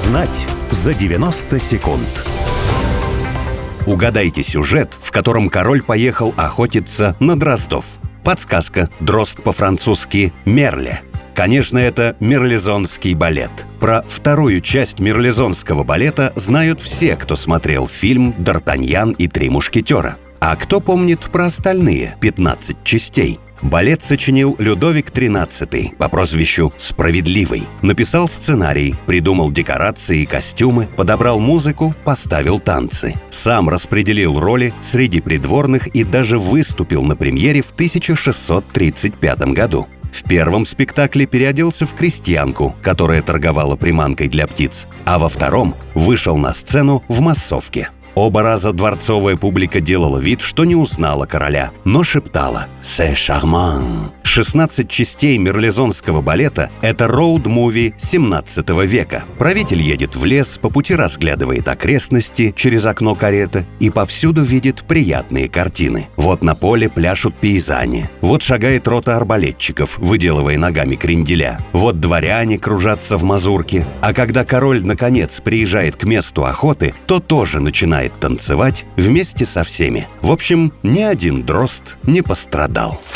Узнать за 90 секунд. Угадайте сюжет, в котором король поехал охотиться на дроздов. Подсказка. Дрозд по-французски «мерле». Конечно, это мерлезонский балет. Про вторую часть мерлезонского балета знают все, кто смотрел фильм «Д'Артаньян и три мушкетера». А кто помнит про остальные 15 частей? Балет сочинил Людовик XIII по прозвищу «Справедливый». Написал сценарий, придумал декорации и костюмы, подобрал музыку, поставил танцы. Сам распределил роли среди придворных и даже выступил на премьере в 1635 году. В первом спектакле переоделся в крестьянку, которая торговала приманкой для птиц, а во втором вышел на сцену в массовке. Оба раза дворцовая публика делала вид, что не узнала короля, но шептала «C'est charmant». 16 частей мерлезонского балета – это роуд-муви 17 века. Правитель едет в лес, по пути разглядывает окрестности через окно кареты и повсюду видит приятные картины. Вот на поле пляшут пейзане, вот шагает рота арбалетчиков, выделывая ногами кренделя, вот дворяне кружатся в мазурке. А когда король, наконец, приезжает к месту охоты, то тоже начинает танцевать вместе со всеми. В общем, ни один дрозд не пострадал.